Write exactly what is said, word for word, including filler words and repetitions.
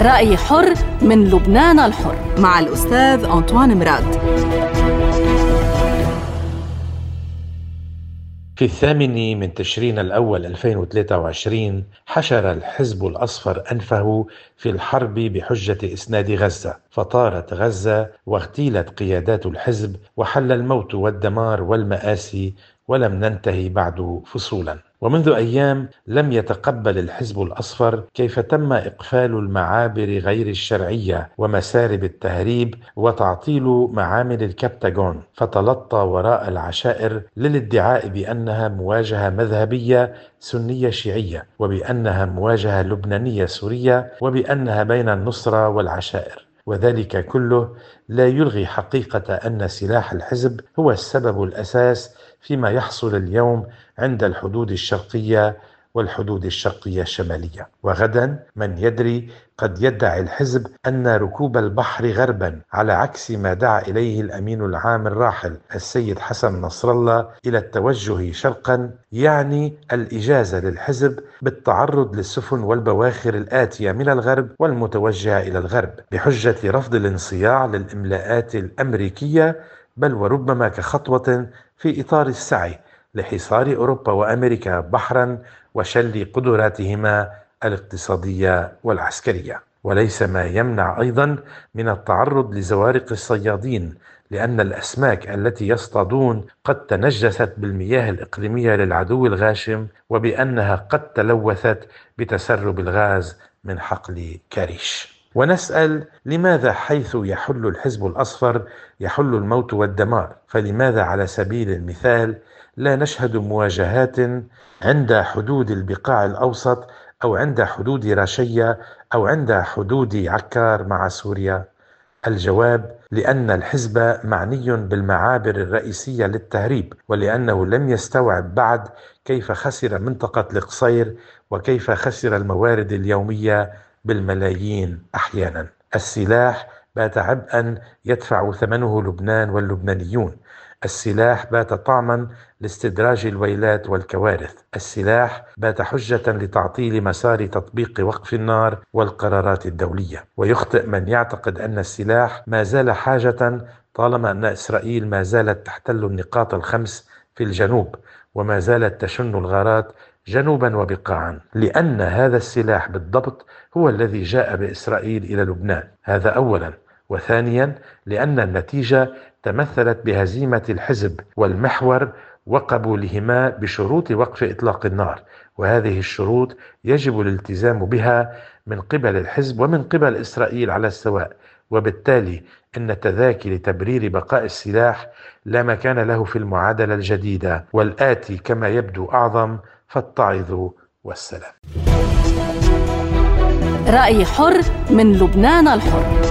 رأي حر من لبنان الحر مع الأستاذ أنطوان مراد. في الثامن من تشرين الأول ألفين وثلاثة وعشرين حشر الحزب الأصفر أنفه في الحرب بحجة إسناد غزة، فطارت غزة واغتيلت قيادات الحزب وحل الموت والدمار والمآسي، ولم ننتهي بعد فصولا. ومنذ أيام لم يتقبل الحزب الأصفر كيف تم إقفال المعابر غير الشرعية ومسارب التهريب وتعطيل معامل الكبتاغون، فتلطى وراء العشائر للادعاء بأنها مواجهة مذهبية سنية شيعية، وبأنها مواجهة لبنانية سورية، وبأنها بين النصرة والعشائر. وذلك كله لا يلغي حقيقة أن سلاح الحزب هو السبب الأساس فيما يحصل اليوم عند الحدود الشرقية والحدود الشرقية الشمالية. وغدا من يدري قد يدعي الحزب أن ركوب البحر غربا، على عكس ما دعا إليه الأمين العام الراحل السيد حسن نصر الله إلى التوجه شرقا، يعني الإجازة للحزب بالتعرض للسفن والبواخر الآتية من الغرب والمتوجهة إلى الغرب، بحجة رفض الانصياع للإملاءات الأمريكية، بل وربما كخطوة في إطار السعي لحصار أوروبا وأمريكا بحرا وشل قدراتهما الاقتصادية والعسكرية. وليس ما يمنع أيضا من التعرض لزوارق الصيادين، لأن الأسماك التي يصطادون قد تنجست بالمياه الإقليمية للعدو الغاشم، وبأنها قد تلوثت بتسرب الغاز من حقل كاريش. ونسأل لماذا حيث يحل الحزب الأصفر يحل الموت والدمار؟ فلماذا على سبيل المثال لا نشهد مواجهات عند حدود البقاع الأوسط أو عند حدود رشية أو عند حدود عكار مع سوريا؟ الجواب: لأن الحزب معني بالمعابر الرئيسية للتهريب، ولأنه لم يستوعب بعد كيف خسر منطقة القصير وكيف خسر الموارد اليومية بالملايين أحيانا. السلاح بات عبئا يدفع ثمنه لبنان واللبنانيون. السلاح بات طعما لاستدراج الويلات والكوارث. السلاح بات حجة لتعطيل مسار تطبيق وقف النار والقرارات الدولية. ويخطئ من يعتقد أن السلاح ما زال حاجة طالما أن إسرائيل ما زالت تحتل النقاط الخمس في الجنوب، وما زالت تشن الغارات جنوبا وبقاعا، لأن هذا السلاح بالضبط هو الذي جاء بإسرائيل إلى لبنان. هذا أولا. وثانيا، لأن النتيجة تمثلت بهزيمة الحزب والمحور وقبولهما بشروط وقف إطلاق النار، وهذه الشروط يجب الالتزام بها من قبل الحزب ومن قبل إسرائيل على السواء. وبالتالي إن التذاكي لتبرير بقاء السلاح لا مكان له في المعادلة الجديدة، والآتي كما يبدو أعظم: فاتعظوا والسلام. رأي حر من لبنان الحر.